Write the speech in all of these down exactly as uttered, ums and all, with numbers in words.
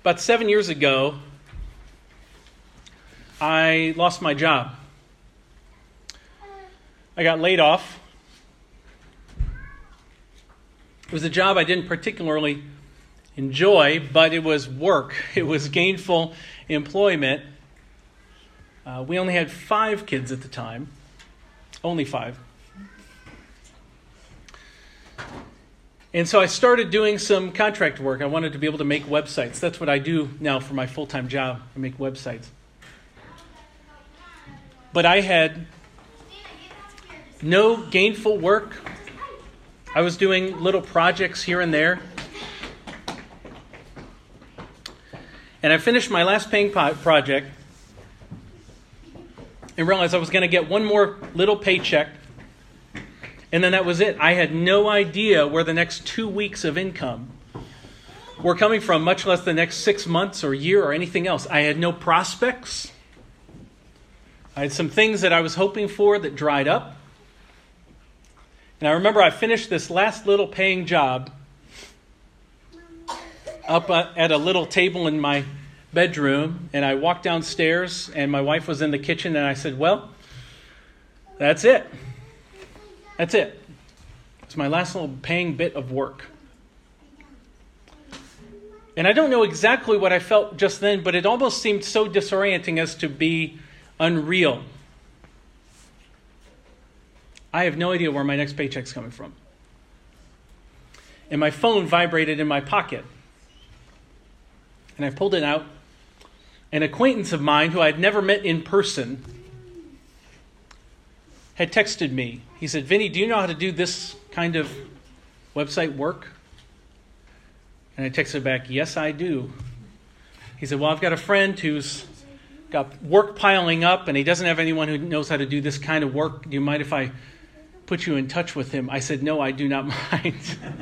About seven years ago, I lost my job. I got laid off. It was a job I didn't particularly enjoy, but it was work. It was gainful employment. Uh, we only had five kids at the time. Only five. And so I started doing some contract work. I wanted to be able to make websites. That's what I do now for my full-time job. I make websites. But I had no gainful work. I was doing little projects here and there. And I finished my last paying po- project and realized I was going to get one more little paycheck. And then that was it. I had no idea where the next two weeks of income were coming from, much less the next six months or year or anything else. I had no prospects. I had some things that I was hoping for that dried up. And I remember I finished this last little paying job up at a little table in my bedroom. And I walked downstairs and my wife was in the kitchen and I said, well, that's it. That's it. It's my last little paying bit of work. And I don't know exactly what I felt just then, but it almost seemed so disorienting as to be unreal. I have no idea where my next paycheck's coming from. And my phone vibrated in my pocket. And I pulled it out. An acquaintance of mine who I had never met in person had texted me. He said, Vinny, do you know how to do this kind of website work? And I texted back, yes, I do. He said, well, I've got a friend who's got work piling up and he doesn't have anyone who knows how to do this kind of work. Do you mind if I put you in touch with him? I said, no, I do not mind.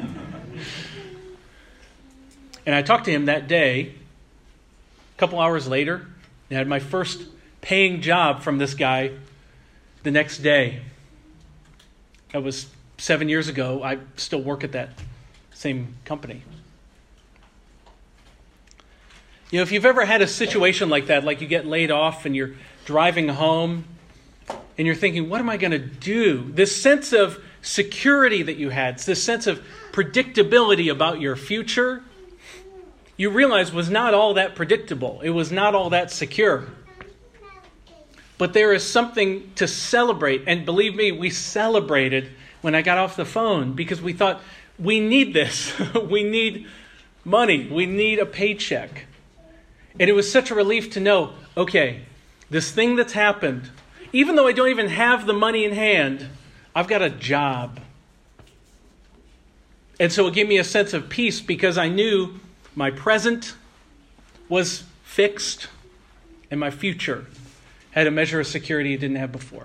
And I talked to him that day. A couple hours later, I had my first paying job from this guy the next day. That was seven years ago. I still work at that same company. You know, if you've ever had a situation like that, like you get laid off and you're driving home and you're thinking, what am I going to do? This sense of security that you had, this sense of predictability about your future, you realize was not all that predictable. It was not all that secure. But there is something to celebrate. And believe me, we celebrated when I got off the phone because we thought, we need this. We need money. We need a paycheck. And it was such a relief to know, okay, this thing that's happened, even though I don't even have the money in hand, I've got a job. And so it gave me a sense of peace because I knew my present was fixed and my future had a measure of security it didn't have before.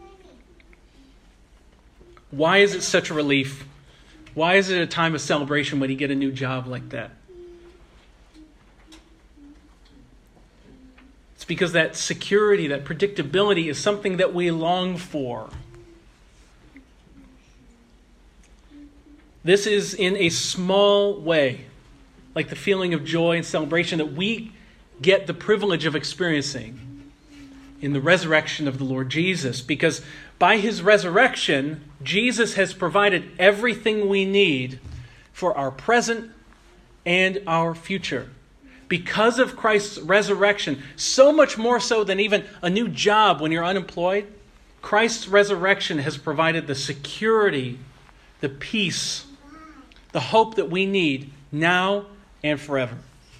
Why is it such a relief? Why is it a time of celebration when you get a new job like that? It's because that security, that predictability is something that we long for. This is in a small way, like the feeling of joy and celebration that we get the privilege of experiencing in the resurrection of the Lord Jesus. Because by his resurrection, Jesus has provided everything we need for our present and our future. Because of Christ's resurrection, so much more so than even a new job when you're unemployed, Christ's resurrection has provided the security, the peace, the hope that we need now and forever.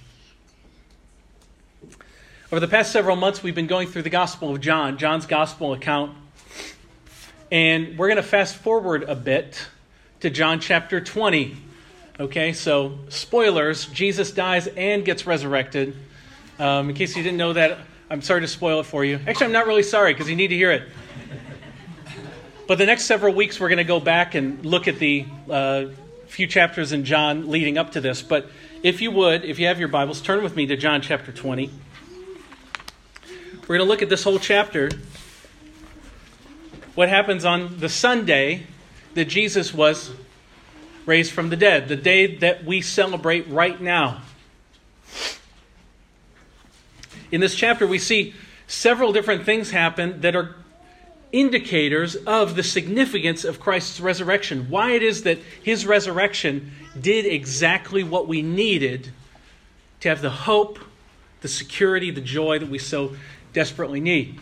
Over the past several months, we've been going through the Gospel of John, John's Gospel account. And we're going to fast forward a bit to John chapter twenty. Okay, so spoilers, Jesus dies and gets resurrected. Um, in case you didn't know that, I'm sorry to spoil it for you. Actually, I'm not really sorry because you need to hear it. But the next several weeks, we're going to go back and look at the uh, few chapters in John leading up to this. But if you would, if you have your Bibles, turn with me to John chapter twenty. We're going to look at this whole chapter. What happens on the Sunday that Jesus was raised from the dead, the day that we celebrate right now. In this chapter, we see several different things happen that are indicators of the significance of Christ's resurrection. Why it is that his resurrection did exactly what we needed to have the hope, the security, the joy that we so desperately need.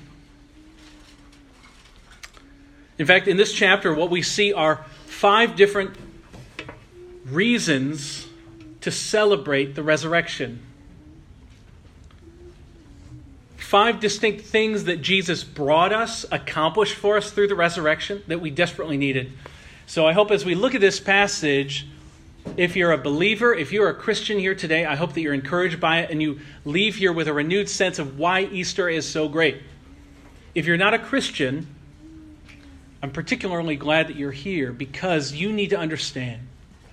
In fact, in this chapter, what we see are five different reasons to celebrate the resurrection. Five distinct things that Jesus brought us, accomplished for us through the resurrection that we desperately needed. So I hope as we look at this passage, if you're a believer, if you're a Christian here today, I hope that you're encouraged by it and you leave here with a renewed sense of why Easter is so great. If you're not a Christian, I'm particularly glad that you're here because you need to understand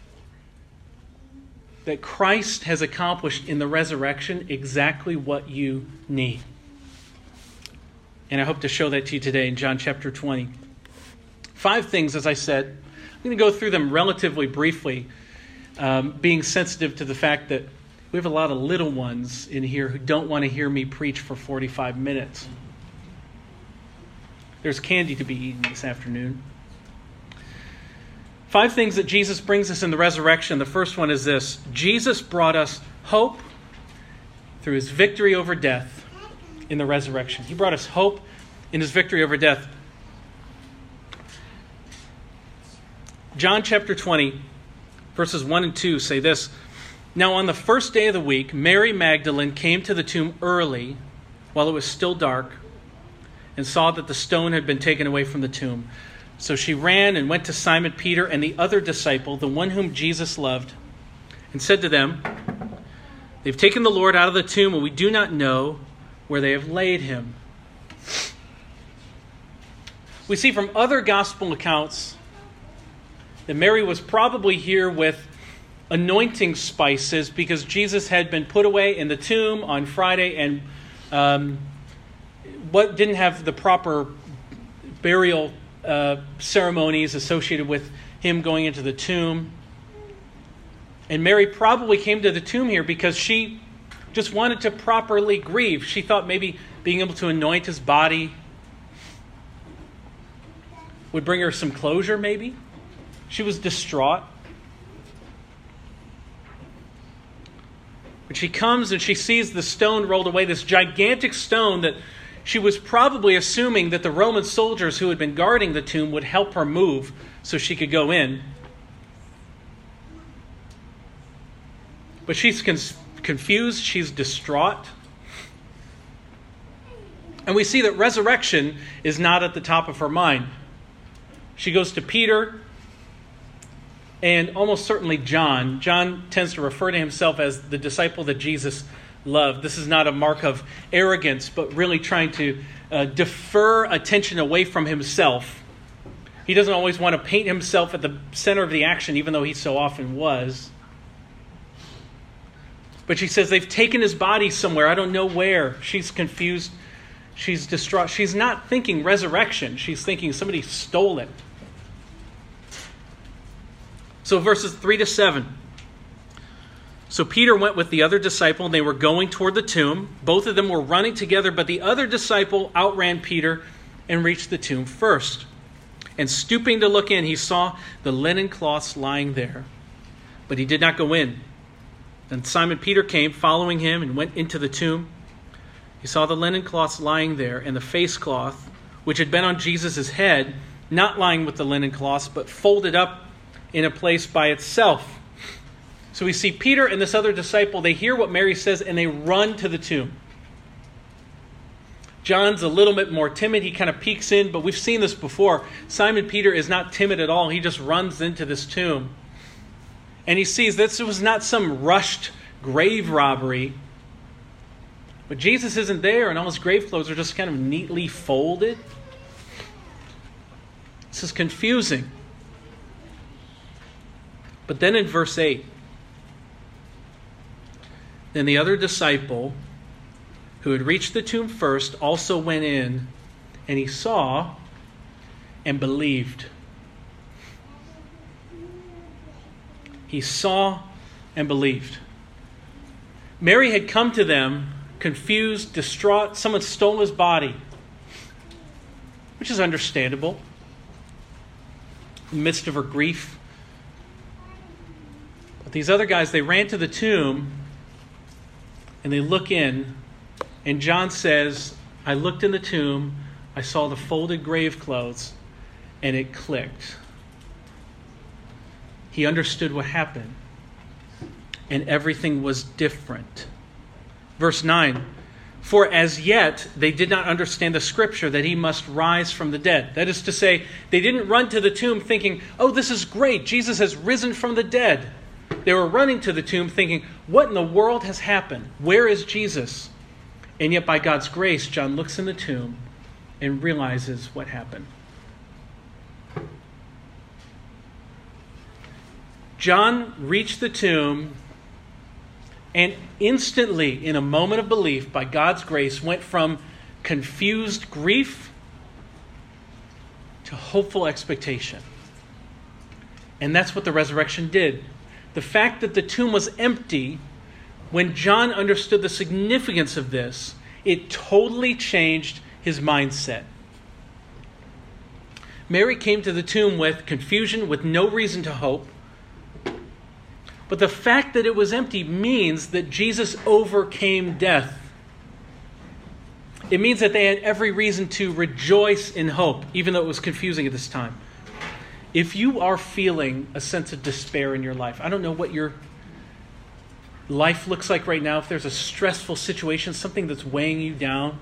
that Christ has accomplished in the resurrection exactly what you need. And I hope to show that to you today in John chapter twenty. Five things, as I said. I'm going to go through them relatively briefly, um, being sensitive to the fact that we have a lot of little ones in here who don't want to hear me preach for forty-five minutes. There's candy to be eaten this afternoon. Five things that Jesus brings us in the resurrection. The first one is this. Jesus brought us hope through his victory over death in the resurrection. He brought us hope in his victory over death. John chapter twenty, verses one and two say this. Now on the first day of the week, Mary Magdalene came to the tomb early while it was still dark and saw that the stone had been taken away from the tomb. So she ran and went to Simon Peter and the other disciple, the one whom Jesus loved, and said to them, "They've taken the Lord out of the tomb, and we do not know where they have laid him." We see from other gospel accounts that Mary was probably here with anointing spices because Jesus had been put away in the tomb on Friday and um, what didn't have the proper burial uh, ceremonies associated with him going into the tomb. And Mary probably came to the tomb here because she just wanted to properly grieve. She thought maybe being able to anoint his body would bring her some closure, maybe. She was distraught. But she comes and she sees the stone rolled away, this gigantic stone that she was probably assuming that the Roman soldiers who had been guarding the tomb would help her move so she could go in. But she's con- confused, she's distraught. And we see that resurrection is not at the top of her mind. She goes to Peter and almost certainly John. John tends to refer to himself as the disciple that Jesus loved. This is not a mark of arrogance, but really trying to uh, defer attention away from himself. He doesn't always want to paint himself at the center of the action, even though he so often was. But she says, they've taken his body somewhere. I don't know where. She's confused. She's distraught. She's not thinking resurrection. She's thinking somebody stole it. So verses three to seven. So Peter went with the other disciple, and they were going toward the tomb. Both of them were running together, but the other disciple outran Peter and reached the tomb first. And stooping to look in, he saw the linen cloths lying there, but he did not go in. Then Simon Peter came, following him, and went into the tomb. He saw the linen cloths lying there, and the face cloth, which had been on Jesus' head, not lying with the linen cloths, but folded up in a place by itself. So we see Peter and this other disciple, they hear what Mary says, and they run to the tomb. John's a little bit more timid. He kind of peeks in, but we've seen this before. Simon Peter is not timid at all. He just runs into this tomb. And he sees this was not some rushed grave robbery. But Jesus isn't there, and all his grave clothes are just kind of neatly folded. This is confusing. But then in verse eight, then the other disciple who had reached the tomb first also went in, and he saw and believed. He saw and believed. Mary had come to them confused, distraught. Someone stole his body, which is understandable in the midst of her grief. But these other guys, they ran to the tomb and they look in, and John says, I looked in the tomb, I saw the folded grave clothes, and it clicked. He understood what happened, and everything was different. Verse nine, for as yet they did not understand the scripture that he must rise from the dead. That is to say, they didn't run to the tomb thinking, oh, this is great, Jesus has risen from the dead. They were running to the tomb thinking, what in the world has happened? Where is Jesus? And yet by God's grace, John looks in the tomb and realizes what happened. John reached the tomb and instantly, in a moment of belief, by God's grace, went from confused grief to hopeful expectation. And that's what the resurrection did. The fact that the tomb was empty, when John understood the significance of this, it totally changed his mindset. Mary came to the tomb with confusion, with no reason to hope. But the fact that it was empty means that Jesus overcame death. It means that they had every reason to rejoice in hope, even though it was confusing at this time. If you are feeling a sense of despair in your life, I don't know what your life looks like right now, if there's a stressful situation, something that's weighing you down.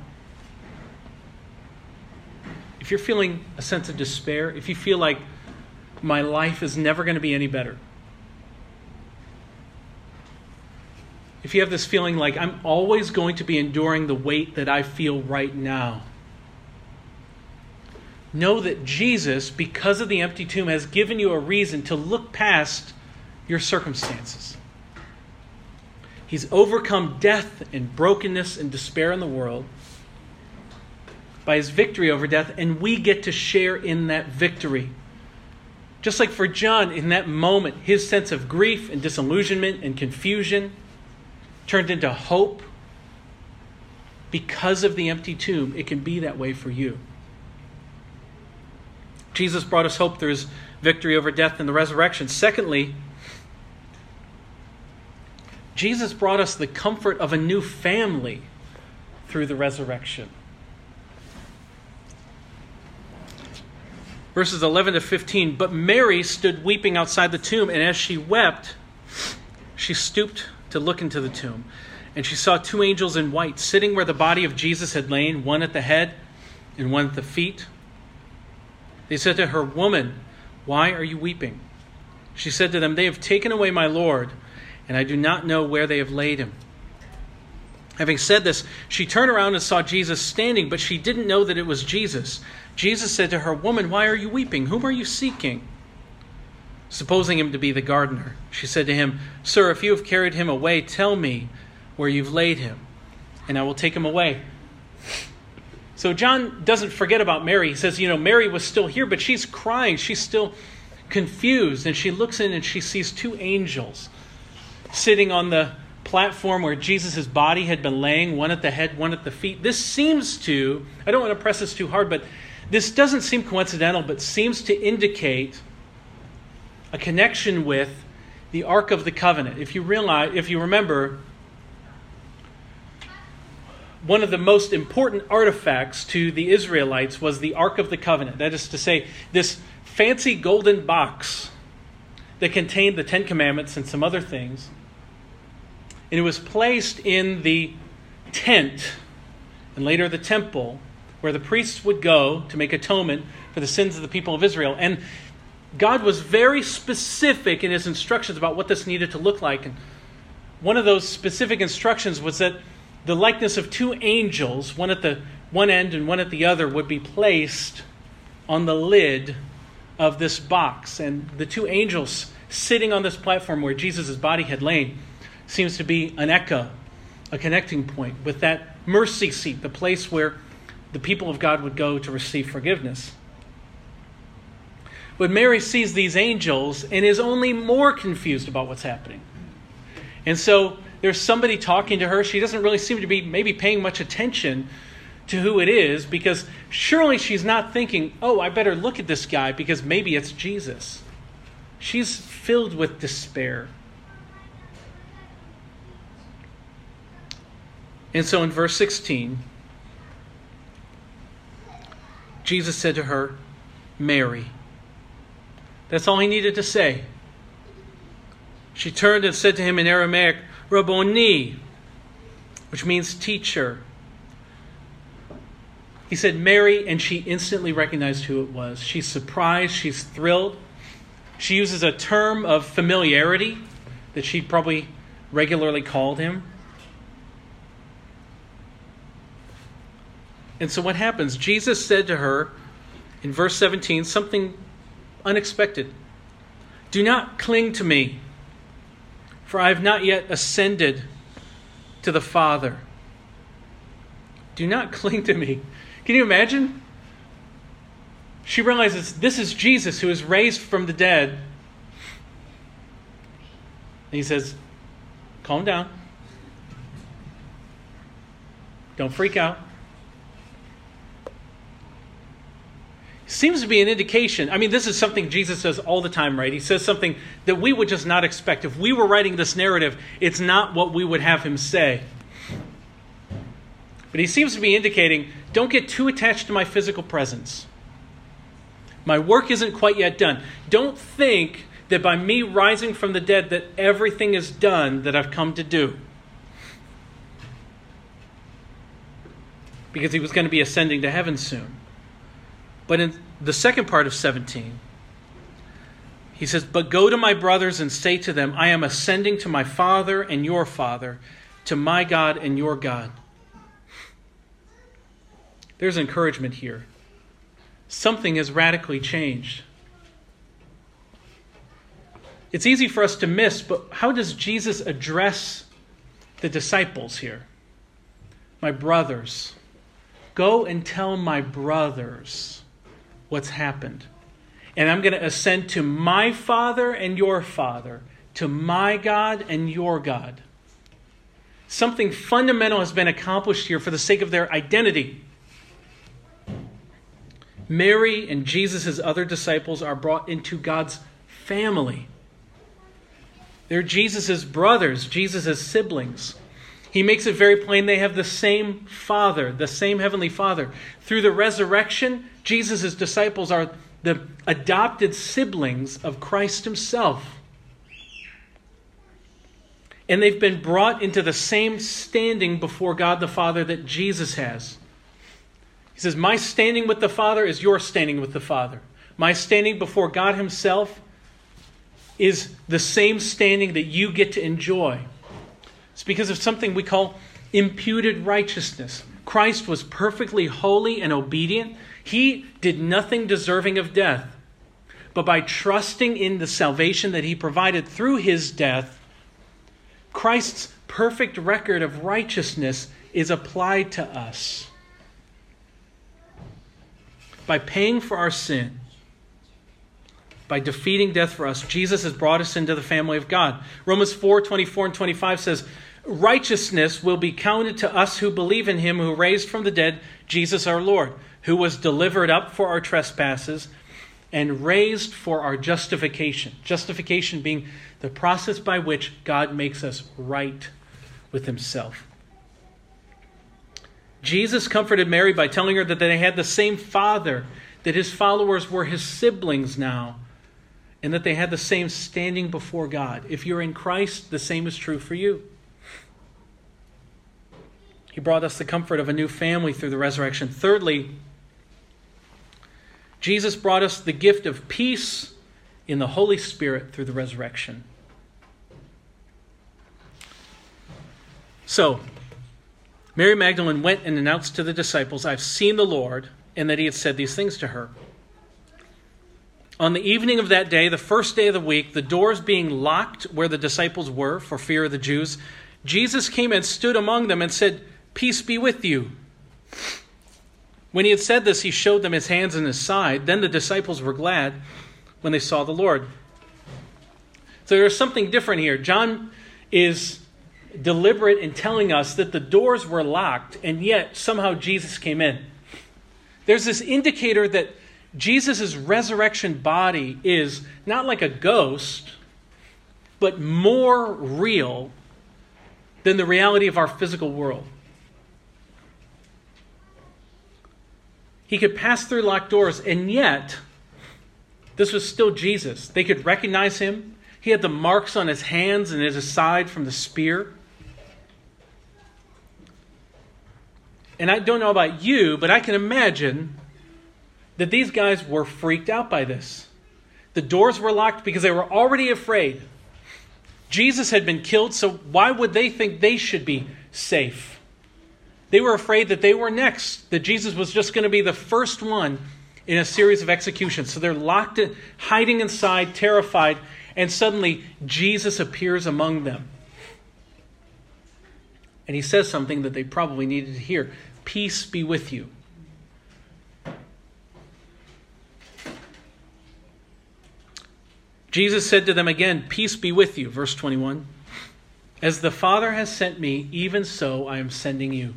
If you're feeling a sense of despair, if you feel like my life is never going to be any better, if you have this feeling like I'm always going to be enduring the weight that I feel right now, know that Jesus, because of the empty tomb, has given you a reason to look past your circumstances. He's overcome death and brokenness and despair in the world by his victory over death, and we get to share in that victory. Just like for John, in that moment, his sense of grief and disillusionment and confusion turned into hope. Because of the empty tomb, it can be that way for you. Jesus brought us hope through his victory over death and the resurrection. Secondly, Jesus brought us the comfort of a new family through the resurrection. Verses eleven to fifteen, but Mary stood weeping outside the tomb, and as she wept, she stooped to look into the tomb. And she saw two angels in white sitting where the body of Jesus had lain, one at the head and one at the feet. They said to her, "Woman, why are you weeping?" She said to them, "They have taken away my Lord, and I do not know where they have laid him." Having said this, she turned around and saw Jesus standing, but she didn't know that it was Jesus. Jesus said to her, "Woman, why are you weeping? Whom are you seeking?" Supposing him to be the gardener, she said to him, "Sir, if you have carried him away, tell me where you've laid him, and I will take him away." So John doesn't forget about Mary. He says, you know, Mary was still here, but she's crying. She's still confused. And she looks in and she sees two angels sitting on the platform where Jesus' body had been laying, one at the head, one at the feet. This seems to, I don't want to press this too hard, but this doesn't seem coincidental, but seems to indicate a connection with the Ark of the Covenant. If you realize, if you remember, one of the most important artifacts to the Israelites was the Ark of the Covenant. That is to say, this fancy golden box that contained the Ten Commandments and some other things. And it was placed in the tent and later the temple where the priests would go to make atonement for the sins of the people of Israel. And God was very specific in his instructions about what this needed to look like. And one of those specific instructions was that the likeness of two angels, one at the one end and one at the other, would be placed on the lid of this box. And the two angels sitting on this platform where Jesus' body had lain seems to be an echo, a connecting point with that mercy seat, the place where the people of God would go to receive forgiveness. But Mary sees these angels and is only more confused about what's happening. And so there's somebody talking to her. She doesn't really seem to be maybe paying much attention to who it is, because surely she's not thinking, oh, I better look at this guy because maybe it's Jesus. She's filled with despair. And so in verse sixteen, Jesus said to her, Mary. That's all he needed to say. She turned and said to him in Aramaic, Rabboni, which means teacher. He said Mary, and she instantly recognized who it was. She's surprised, she's thrilled. She uses a term of familiarity that she probably regularly called him. And so what happens? Jesus said to her in verse seventeen something unexpected. Do not cling to me, for I have not yet ascended to the Father. Do not cling to me. Can you imagine? She realizes this is Jesus who is raised from the dead. And he says, calm down. Don't freak out. Seems to be an indication. I mean, this is something Jesus says all the time, right? He says something that we would just not expect. If we were writing this narrative, it's not what we would have him say. But he seems to be indicating, don't get too attached to my physical presence. My work isn't quite yet done. Don't think that by me rising from the dead that everything is done that I've come to do. Because he was going to be ascending to heaven soon. But in the second part of seventeen, he says, but go to my brothers and say to them, I am ascending to my Father and your Father, to my God and your God. There's encouragement here. Something has radically changed. It's easy for us to miss, but how does Jesus address the disciples here? My brothers. Go and tell my brothers what's happened. And I'm going to ascend to my Father and your Father, to my God and your God. Something fundamental has been accomplished here for the sake of their identity. Mary and Jesus' other disciples are brought into God's family. They're Jesus' brothers, Jesus' siblings. He makes it very plain they have the same Father, the same Heavenly Father. Through the resurrection, Jesus' disciples are the adopted siblings of Christ himself. And they've been brought into the same standing before God the Father that Jesus has. He says, my standing with the Father is your standing with the Father. My standing before God himself is the same standing that you get to enjoy. It's because of something we call imputed righteousness. Christ was perfectly holy and obedient. He did nothing deserving of death. But by trusting in the salvation that he provided through his death, Christ's perfect record of righteousness is applied to us. By paying for our sin, by defeating death for us, Jesus has brought us into the family of God. Romans four, twenty-four and twenty-five says, righteousness will be counted to us who believe in him who raised from the dead Jesus our Lord, who was delivered up for our trespasses and raised for our justification. Justification being the process by which God makes us right with himself. Jesus comforted Mary by telling her that they had the same Father, that his followers were his siblings now, and that they had the same standing before God. If you're in Christ, the same is true for you. He brought us the comfort of a new family through the resurrection. Thirdly, Jesus brought us the gift of peace in the Holy Spirit through the resurrection. So, Mary Magdalene went and announced to the disciples, I've seen the Lord, and that he had said these things to her. On the evening of that day, the first day of the week, the doors being locked where the disciples were for fear of the Jews, Jesus came and stood among them and said, peace be with you. When he had said this, he showed them his hands and his side. Then the disciples were glad when they saw the Lord. So there's something different here. John is deliberate in telling us that the doors were locked, and yet somehow Jesus came in. There's this indicator that Jesus' resurrection body is not like a ghost, but more real than the reality of our physical world. He could pass through locked doors, and yet this was still Jesus. They could recognize him. He had the marks on his hands and his side from the spear. And I don't know about you, but I can imagine that these guys were freaked out by this. The doors were locked because they were already afraid. Jesus had been killed, so why would they think they should be safe? They were afraid that they were next, that Jesus was just going to be the first one in a series of executions. So they're locked, in, hiding inside, terrified, and suddenly Jesus appears among them. And he says something that they probably needed to hear. Peace be with you. Jesus said to them again, peace be with you, verse twenty-one. As the Father has sent me, even so I am sending you.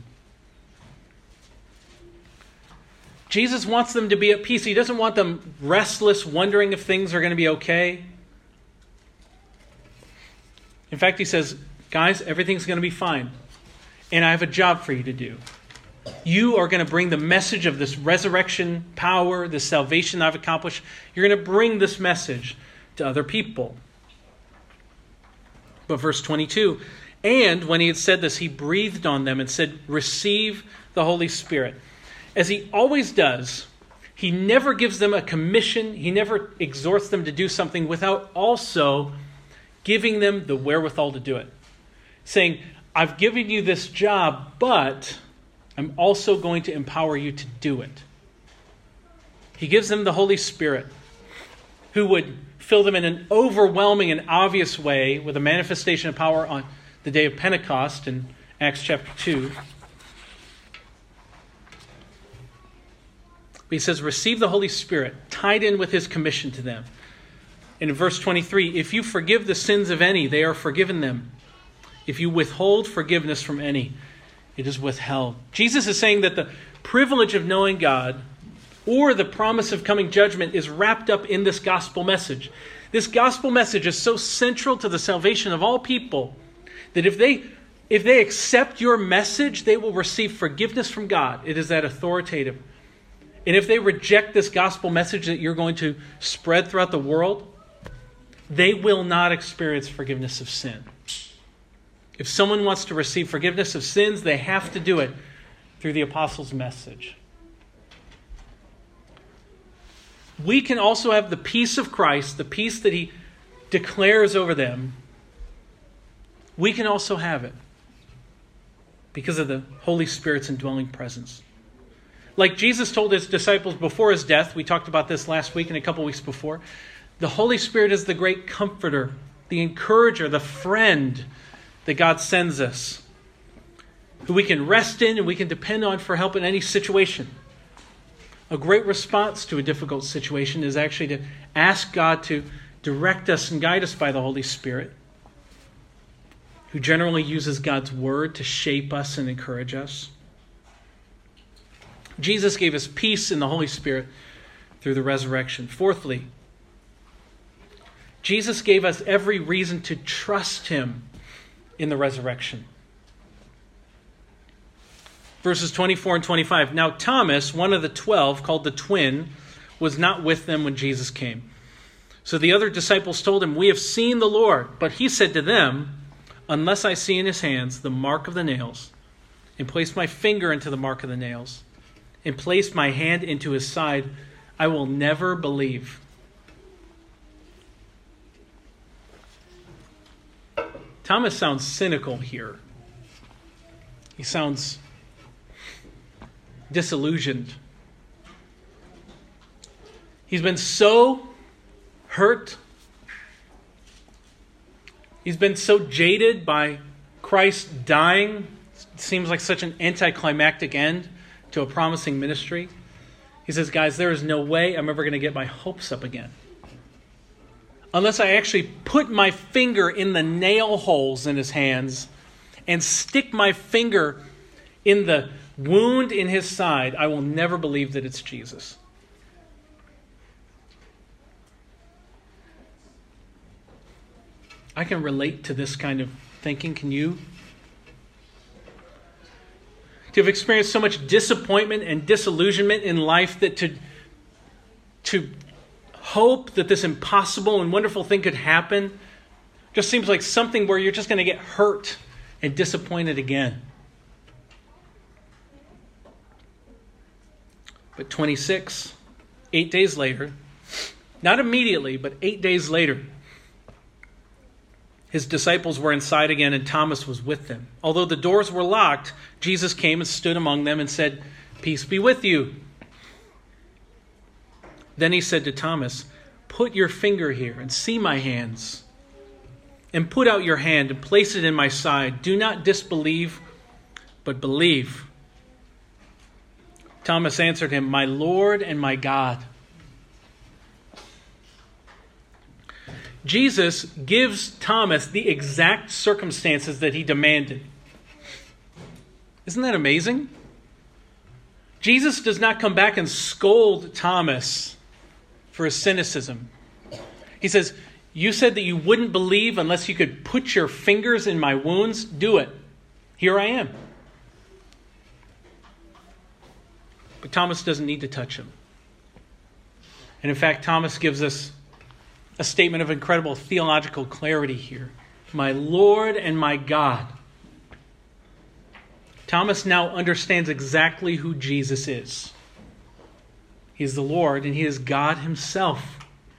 Jesus wants them to be at peace. He doesn't want them restless, wondering if things are going to be okay. In fact, he says, guys, everything's going to be fine. And I have a job for you to do. You are going to bring the message of this resurrection power, this salvation I've accomplished. You're going to bring this message to other people. But verse twenty-two, and when he had said this, he breathed on them and said, receive the Holy Spirit. As he always does, he never gives them a commission. He never exhorts them to do something without also giving them the wherewithal to do it. Saying, I've given you this job, but I'm also going to empower you to do it. He gives them the Holy Spirit, who would fill them in an overwhelming and obvious way with a manifestation of power on the day of Pentecost in Acts chapter two. But he says, receive the Holy Spirit, tied in with his commission to them. And in verse twenty-three, if you forgive the sins of any, they are forgiven them. If you withhold forgiveness from any, it is withheld. Jesus is saying that the privilege of knowing God or the promise of coming judgment is wrapped up in this gospel message. This gospel message is so central to the salvation of all people that if they if they accept your message, they will receive forgiveness from God. It is that authoritative. And if they reject this gospel message that you're going to spread throughout the world, they will not experience forgiveness of sin. If someone wants to receive forgiveness of sins, they have to do it through the apostles' message. We can also have the peace of Christ, the peace that he declares over them. We can also have it because of the Holy Spirit's indwelling presence. Like Jesus told his disciples before his death, we talked about this last week and a couple weeks before, the Holy Spirit is the great comforter, the encourager, the friend that God sends us, who we can rest in and we can depend on for help in any situation. A great response to a difficult situation is actually to ask God to direct us and guide us by the Holy Spirit, who generally uses God's word to shape us and encourage us. Jesus gave us peace in the Holy Spirit through the resurrection. Fourthly, Jesus gave us every reason to trust him in the resurrection. Verses twenty-four and twenty-five. Now Thomas, one of the twelve, called the twin, was not with them when Jesus came. So the other disciples told him, we have seen the Lord. But he said to them, unless I see in his hands the mark of the nails, and place my finger into the mark of the nails, and place my hand into his side, I will never believe. Thomas sounds cynical here. He sounds disillusioned. He's been so hurt. He's been so jaded by Christ dying. It seems like such an anticlimactic end to a promising ministry. He says, guys, there is no way I'm ever going to get my hopes up again unless I actually put my finger in the nail holes in his hands and stick my finger in the wound in his side, I will never believe that it's Jesus. I can relate to this kind of thinking. Can you? To have experienced so much disappointment and disillusionment in life that to, to hope that this impossible and wonderful thing could happen just seems like something where you're just going to get hurt and disappointed again. But twenty-six, eight days later, not immediately, but eight days later, his disciples were inside again and Thomas was with them. Although the doors were locked, Jesus came and stood among them and said, "Peace be with you." Then he said to Thomas, "Put your finger here and see my hands. And put out your hand and place it in my side. Do not disbelieve, but believe." Thomas answered him, "My Lord and my God." Jesus gives Thomas the exact circumstances that he demanded. Isn't that amazing? Jesus does not come back and scold Thomas for his cynicism. He says, "You said that you wouldn't believe unless you could put your fingers in my wounds. Do it. Here I am." But Thomas doesn't need to touch him. And in fact, Thomas gives us a statement of incredible theological clarity here. My Lord and my God. Thomas now understands exactly who Jesus is. He is the Lord and he is God himself.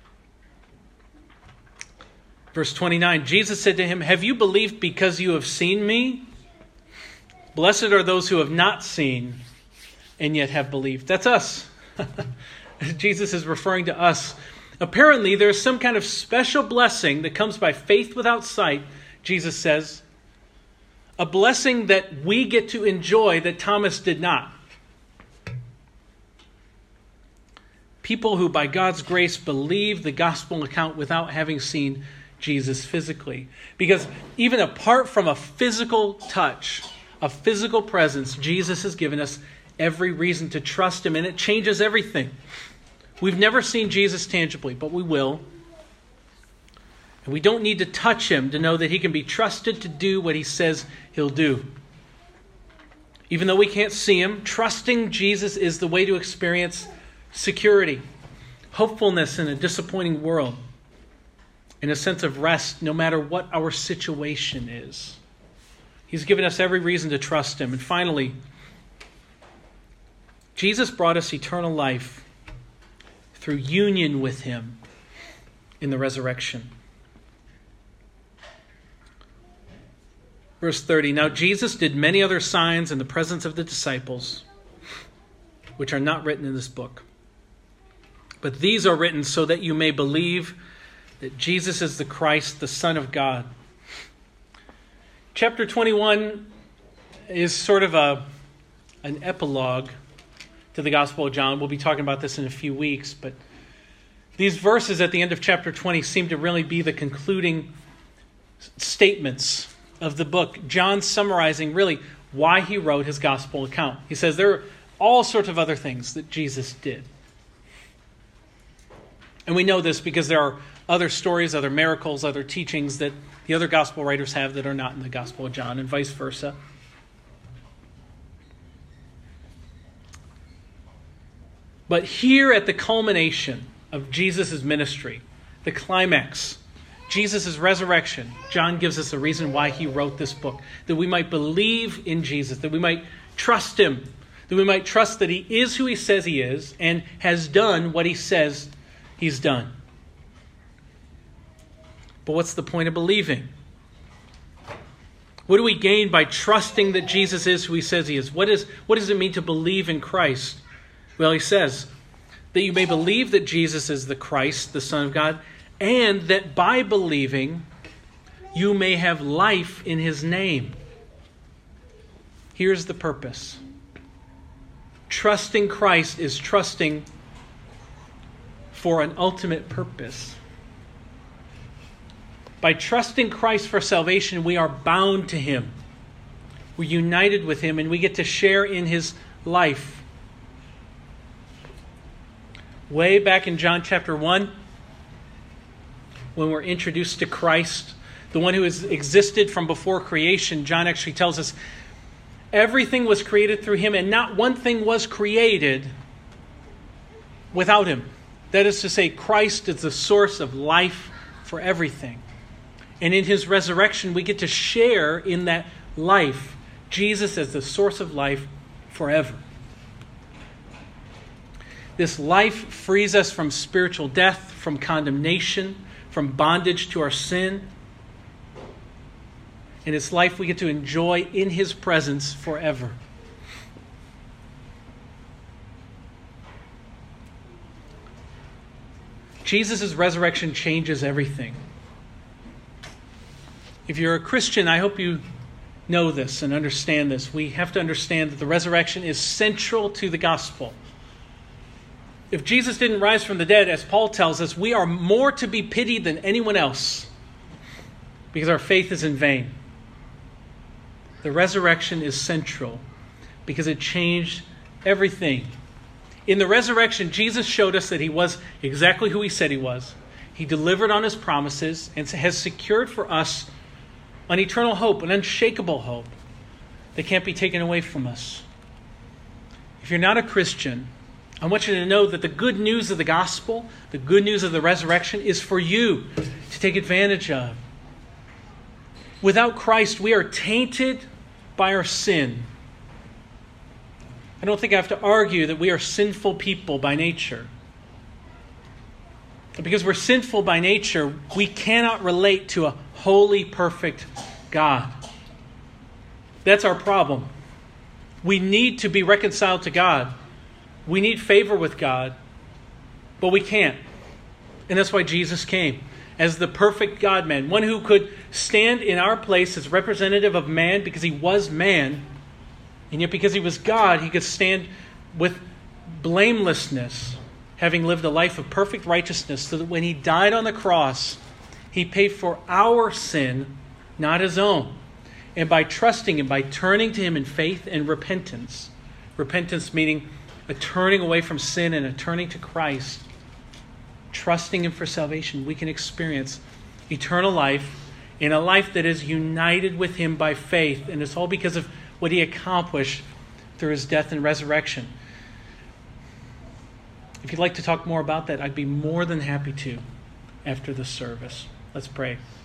Verse twenty-nine, Jesus said to him, "Have you believed because you have seen me? Blessed are those who have not seen and yet have believed." That's us. Jesus is referring to us. Apparently, there's some kind of special blessing that comes by faith without sight, Jesus says. A blessing that we get to enjoy that Thomas did not. People who, by God's grace, believe the gospel account without having seen Jesus physically. Because even apart from a physical touch, a physical presence, Jesus has given us every reason to trust him, and it changes everything. We've never seen Jesus tangibly, but we will. And we don't need to touch him to know that he can be trusted to do what he says he'll do. Even though we can't see him, trusting Jesus is the way to experience security, hopefulness in a disappointing world, and a sense of rest no matter what our situation is. He's given us every reason to trust him. And finally, Jesus brought us eternal life through union with him in the resurrection. Verse thirty, now Jesus did many other signs in the presence of the disciples, which are not written in this book. But these are written so that you may believe that Jesus is the Christ, the Son of God. Chapter twenty-one is sort of a, an epilogue to the Gospel of John. We'll be talking about this in a few weeks, but these verses at the end of chapter twenty seem to really be the concluding statements of the book. John summarizing really why he wrote his gospel account. He says there are all sorts of other things that Jesus did. And we know this because there are other stories, other miracles, other teachings that the other gospel writers have that are not in the Gospel of John, and vice versa. But here at the culmination of Jesus' ministry, the climax, Jesus' resurrection, John gives us a reason why he wrote this book. That we might believe in Jesus, that we might trust him, that we might trust that he is who he says he is and has done what he says he's done. But what's the point of believing? What do we gain by trusting that Jesus is who he says he is? What is, what does it mean to believe in Christ? Well, he says that you may believe that Jesus is the Christ, the Son of God, and that by believing, you may have life in his name. Here's the purpose. Trusting Christ is trusting for an ultimate purpose. By trusting Christ for salvation, we are bound to him. We're united with him, and we get to share in his life. Way back in John chapter one, when we're introduced to Christ, the one who has existed from before creation, John actually tells us everything was created through him, and not one thing was created without him. That is to say, Christ is the source of life for everything. And in his resurrection, we get to share in that life. Jesus as the source of life forever. This life frees us from spiritual death, from condemnation, from bondage to our sin. And it's life we get to enjoy in his presence forever. Jesus' resurrection changes everything. If you're a Christian, I hope you know this and understand this. We have to understand that the resurrection is central to the gospel. If Jesus didn't rise from the dead, as Paul tells us, we are more to be pitied than anyone else because our faith is in vain. The resurrection is central because it changed everything. In the resurrection, Jesus showed us that he was exactly who he said he was. He delivered on his promises and has secured for us an eternal hope, an unshakable hope that can't be taken away from us. If you're not a Christian, I want you to know that the good news of the gospel, the good news of the resurrection, is for you to take advantage of. Without Christ, we are tainted by our sin. I don't think I have to argue that we are sinful people by nature. Because we're sinful by nature, we cannot relate to a holy, perfect God. That's our problem. We need to be reconciled to God. We need favor with God, but we can't. And that's why Jesus came as the perfect God-man, one who could stand in our place as representative of man because he was man, and yet because he was God, he could stand with blamelessness, having lived a life of perfect righteousness, so that when he died on the cross, he paid for our sin, not his own. And by trusting him, by turning to him in faith and repentance, repentance meaning a turning away from sin and a turning to Christ, trusting him for salvation, we can experience eternal life in a life that is united with him by faith. And it's all because of what he accomplished through his death and resurrection. If you'd like to talk more about that, I'd be more than happy to after the service. Let's pray.